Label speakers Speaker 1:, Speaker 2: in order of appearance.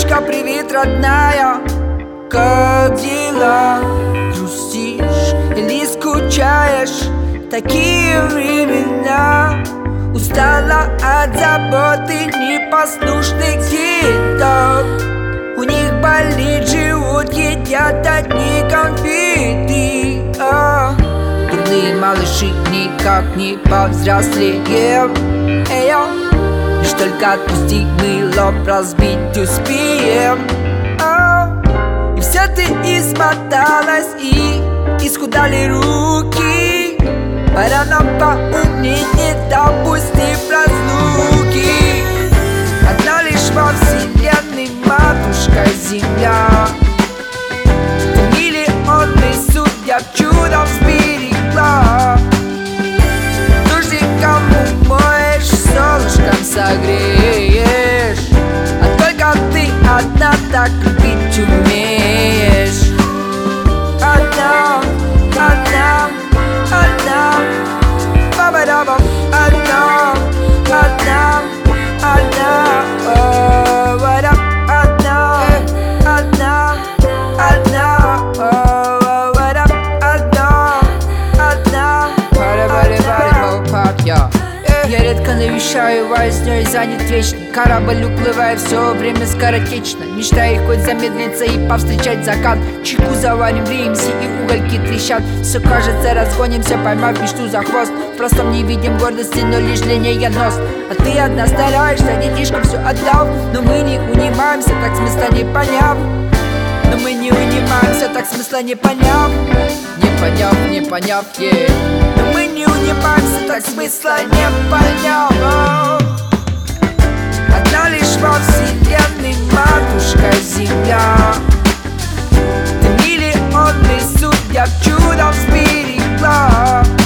Speaker 1: Малышка, привет, родная, как дела? Грустишь или скучаешь? Такие времена. Устала от заботы непослушных деток. У них болит живот, едят одни конфеты. Дурные малыши никак не повзрослеем. Лишь только отпусти, мы лоб разбить успеем. И вся ты измоталась, и исхудали руки. Пора нам поумнеть, не допустив разлуки. Одна лишь во вселенной матушка Земля. Миллионы судьб чудом сберегла. Дождиком умоешь, солнышком согреешь. А только ты одна так любить умеешь. Одна, одна, одна, ба-ба-да-бам. Одна, одна, одна, ба-да. Одна, одна, одна, ба-да. Одна, одна, ба-да-ба-да-ба-да-ба-да. Я редко навещаю вознёй, занят вечно. Корабль уплывает, все время скоротечно. Мечтаю хоть замедлиться и повстречать закат. Чайку заварим, греемся и угольки трещат. Все кажется, разгонимся, поймав мечту за хвост. В простом не видим гордости, но лишь длиннее нос. А ты одна стараешься, детишкам все отдав. Но мы не унимаемся, так смысла не поняв. Но мы не унимаемся, так смысла не поняв. Не поняв, Но мы не унимаемся, так смысла не поняв. Одна лишь во вселенной матушка Земля. Ты миллионы судьб чудом сберегла.